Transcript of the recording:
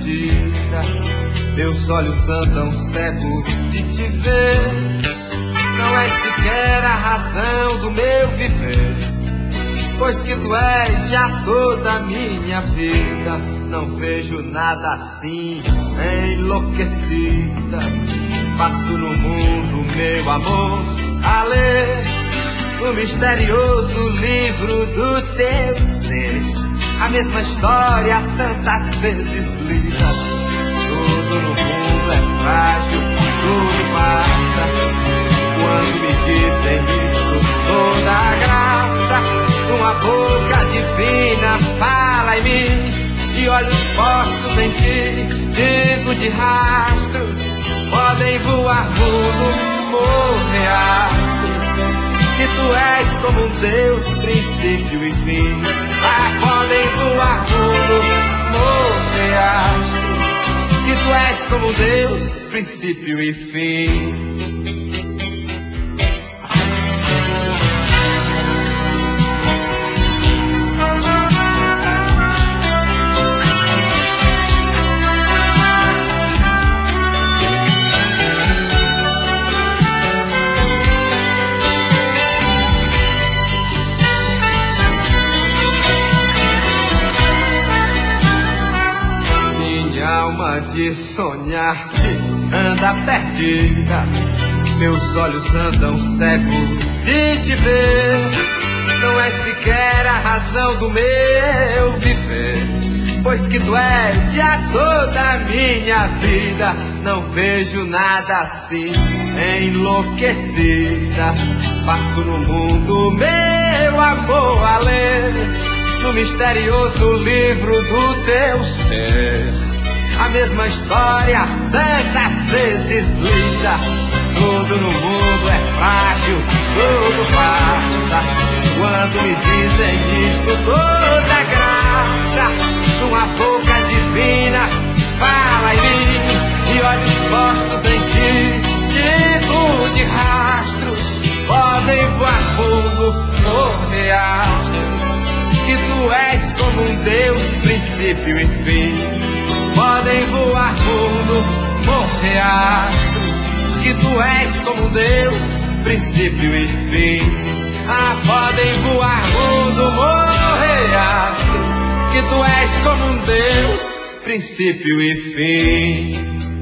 perdida. Meus olhos andam cegos de te ver. Não és sequer a razão do meu viver, pois que tu és já toda a minha vida. Não vejo nada assim, enlouquecida. Passo no mundo, meu amor, a ler o misterioso livro do teu ser. A mesma história tantas vezes lida. Tudo no mundo é frágil, tudo passa. Quando me dizem isto, toda a graça de uma boca divina fala em mim, de olhos postos em ti, digo de rastros, podem voar mundo, morrer astros, que tu és como um Deus, princípio e fim. Podem voar mundo, morrer astros, que tu és como um Deus, princípio e fim. De sonhar-te anda perdida, meus olhos andam cegos de te ver. Não és sequer a razão do meu viver, pois que tu és já toda a minha vida. Não vejo nada assim, enlouquecida. Passo no mundo, meu amor, a ler no misterioso livro do teu ser. A mesma história tantas vezes lida. Tudo no mundo é frágil, tudo passa. Quando me dizem isto, toda graça de uma boca divina fala em mim, e olhos postos em ti, digo de rastros, podem voar fundo, morrer astros, que tu és como um Deus, princípio e fim. Podem voar fundo, morrer astros, que tu és como Deus, princípio e fim. Podem voar fundo, morrer astros, que tu és como Deus, princípio e fim.